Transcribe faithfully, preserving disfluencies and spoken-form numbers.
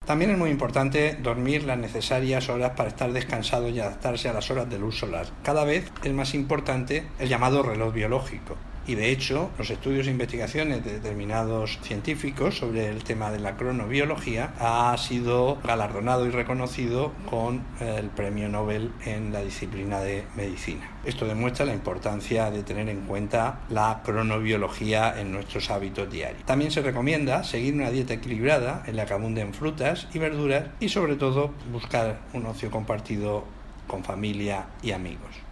También es muy importante dormir las necesarias horas para estar descansado y adaptarse a las horas de luz solar. Cada vez es más importante el llamado reloj biológico. Y de hecho, los estudios e investigaciones de determinados científicos sobre el tema de la cronobiología ha sido galardonado y reconocido con el premio Nobel en la disciplina de medicina. Esto demuestra la importancia de tener en cuenta la cronobiología en nuestros hábitos diarios. También se recomienda seguir una dieta equilibrada en la que abunden frutas y verduras y sobre todo buscar un ocio compartido con familia y amigos.